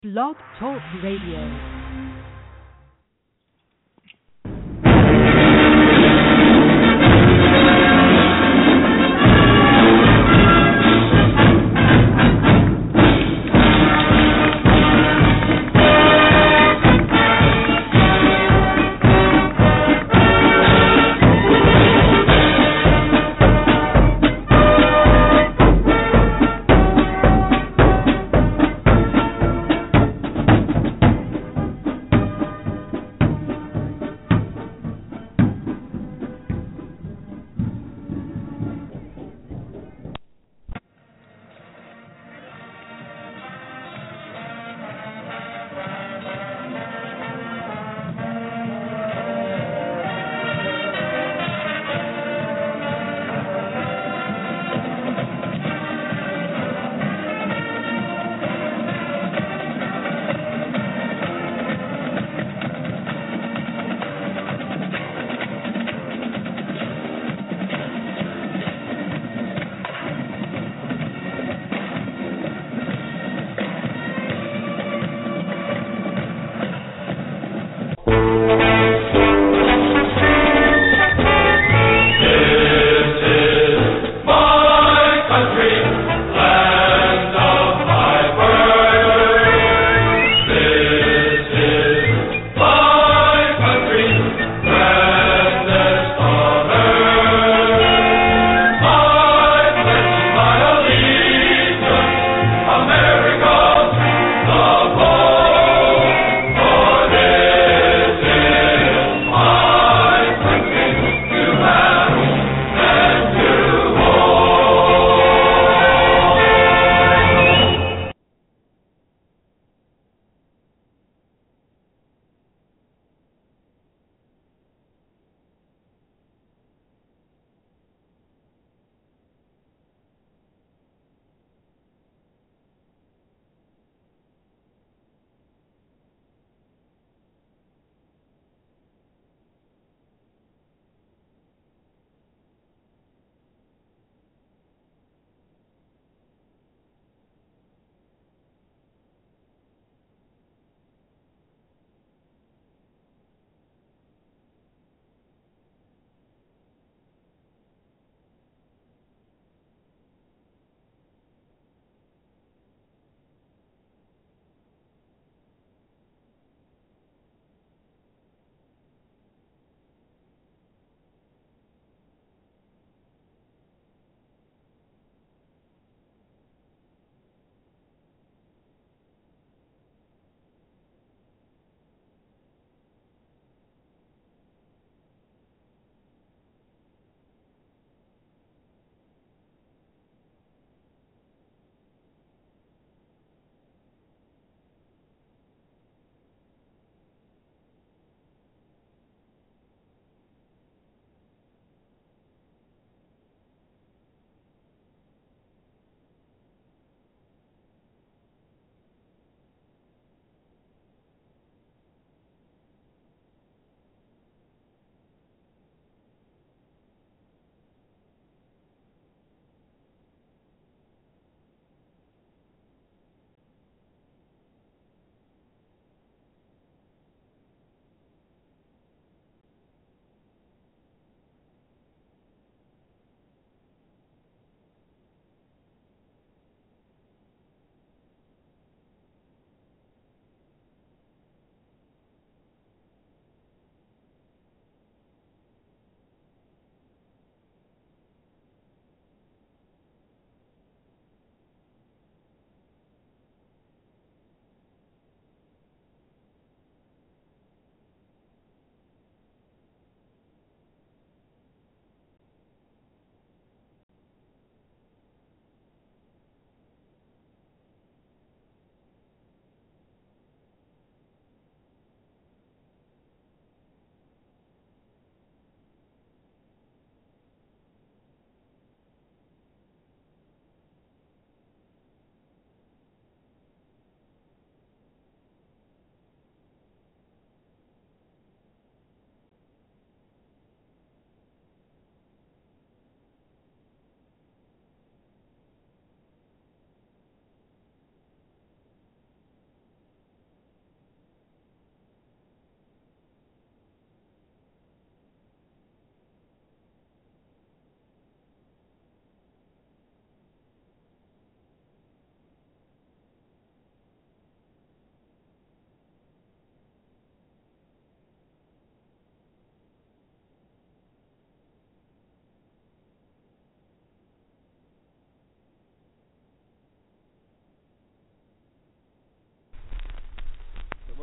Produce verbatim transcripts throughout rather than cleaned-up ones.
Blog Talk Radio.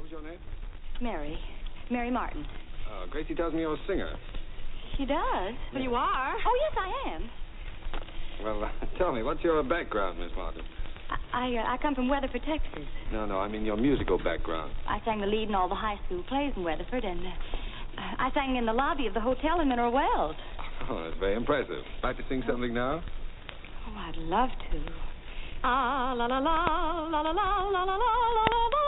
was your name? Mary. Mary Martin. Oh, Gracie tells me you're a singer. She does? Well, you are. Oh, yes, I am. Well, uh, tell me, what's your background, Miss Martin? I I, uh, I come from Weatherford, Texas. No, no, I mean your musical background. I sang the lead in all the high school plays in Weatherford, and uh, I sang in the lobby of the hotel in Mineral Wells. Oh, that's very impressive. Like to sing something now? Oh, I'd love to. Ah, la la la, la la la, la la la, la la la.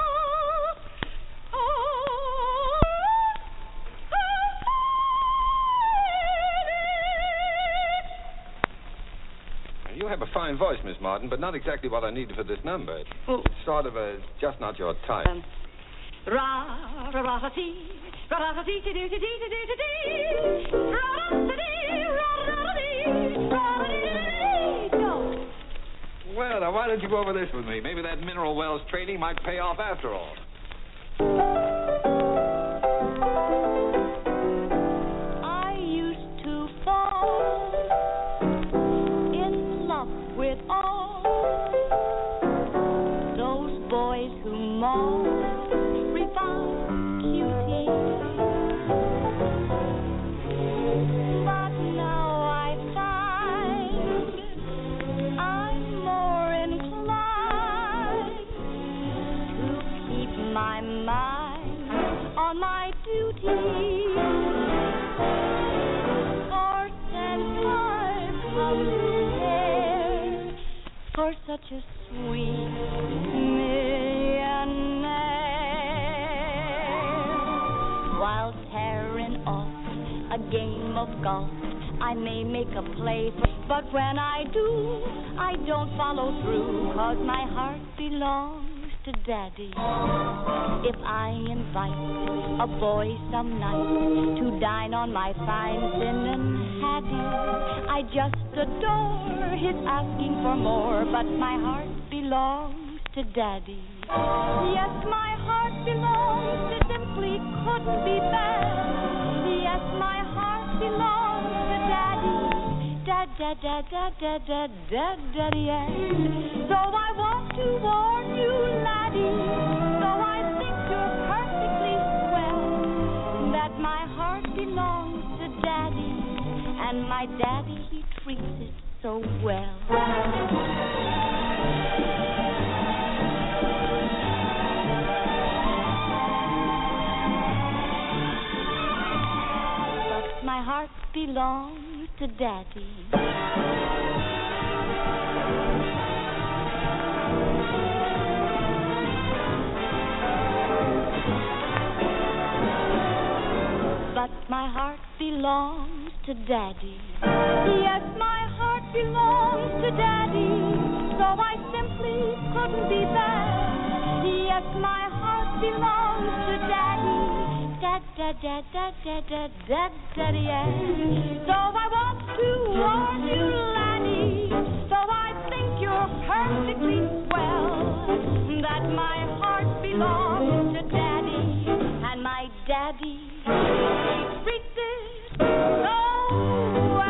You have a fine voice, Miss Martin, but not exactly what I need for this number. It's Oh. sort of a, just not your type. Um, ra ra ra ra ti, ra ra ra ti ti ti ti ti ti ti, ra ra ra ti, ra ra ra ti, ra ra ti. Go. Well, now, why don't you go over this with me? Maybe that Mineral Wells training might pay off after all. I used to fall in love with all those boys who mock refined cutie. But now I find I'm more inclined to keep my mind on my duty. For since I've come to care for such a sweet millionaire, while tearing off a game of golf, I may make a play, but when I do, I don't follow through, 'cause my heart belongs to Daddy. If I invite a boy some night to dine on my fine cinnamon haddie, I just adore his asking for more, but my heart belongs to Daddy. Yes, my heart belongs to Simply Couldn't Be Bad. Yes, my heart belongs to Daddy. Dad, dad, dad, dad, dad, dad, dad, daddy, yes. So I want to warn you, laddie, though I think you're perfectly swell, that my heart belongs to Daddy, and my daddy, he treats it so well. But my heart belongs to Daddy. But my heart belongs to Daddy. Yes, my heart belongs to Daddy, so I simply couldn't be bad. Yes, my heart belongs to Daddy. Dad, dad, dad, dad, dad, dad, dad, daddy, yes. So I want to warn you, laddie, though I think you're perfectly swell, that my heart belongs to Daddy, and my daddy, he treats it so well.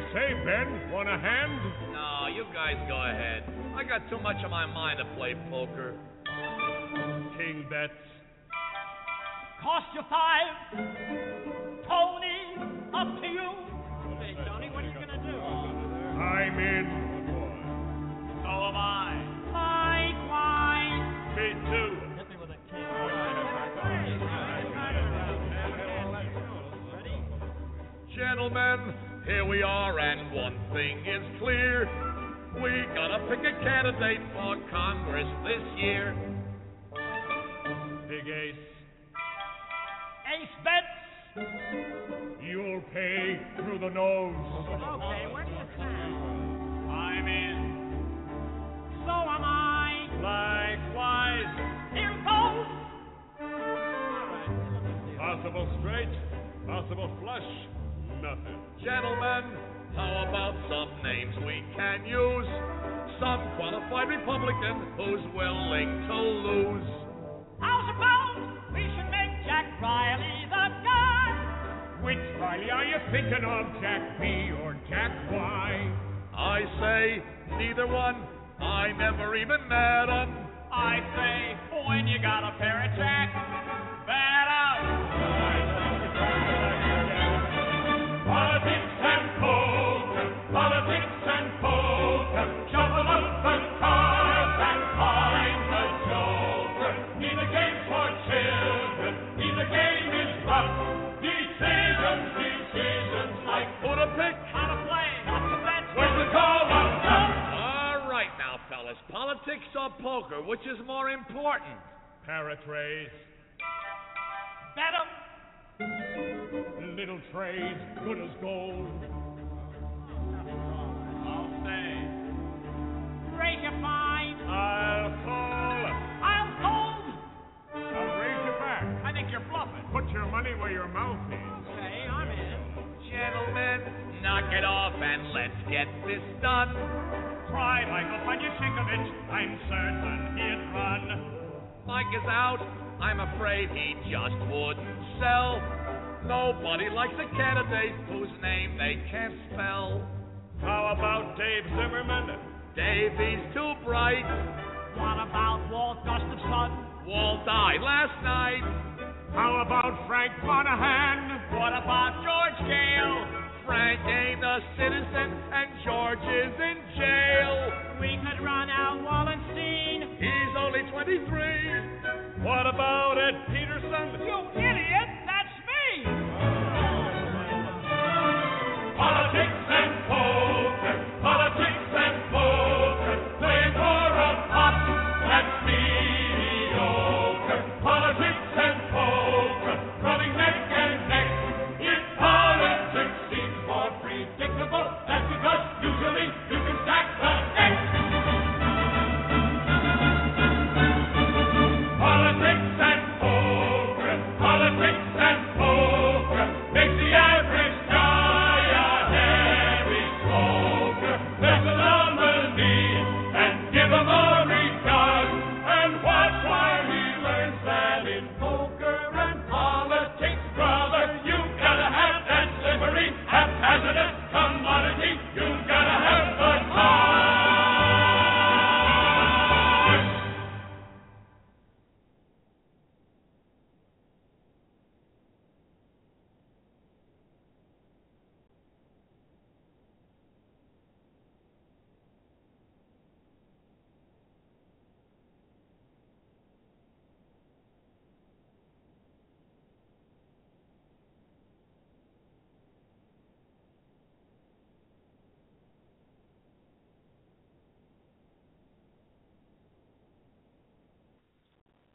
say, Ben? Want a hand? No, you guys go ahead. I got too much on my mind to play poker. King bets. Cost you five. Tony, up to you. Hey, Tony, what are you going to do? I'm in. So am I. Likewise. Me too. Hit me with a king. Gentlemen, here we are, and one thing is clear. We gotta pick a candidate for Congress this year. Big ace. Ace bets. You'll pay through the nose. Okay, where do you stand? I'm in. So am I. Likewise. Here goes. Possible straight, possible flush, nothing. Gentlemen, how about some names we can use? Some qualified Republican who's willing to lose. How's about we should make Jack Riley the guy? Which Riley are you thinking of, Jack B or Jack Y? I say neither one. I never even met 'em. I say when you got a pair of Jack, bet up. Politics and poker, politics and poker, shuffle up the cards and find the joker. Neither game's for children, neither game is rough. Decisions, decisions like Who to pick? How to play, how to bet. when the call of love. All right now, fellas. Politics or poker, which is more important? Paratrays, Bet 'em. little trade, good as gold. I'll stay. Raise your fine. I'll call. I'll hold. I'll raise you back. I think you're bluffing. Put your money where your mouth is. Okay, I'm in. Gentlemen, knock it off and let's get this done. Try Michael when you think of it. I'm certain he'd run. Mike is out. I'm afraid he just wouldn't sell. Nobody likes a candidate whose name they can't spell. How about Dave Zimmerman? Davey's too bright. What about Walt Gustafson? Walt died last night. How about Frank Monahan? What about George Gale? Frank ain't a citizen and George is in jail. We could run Al Wallenstein. He's only twenty-three. What about Ed Peters?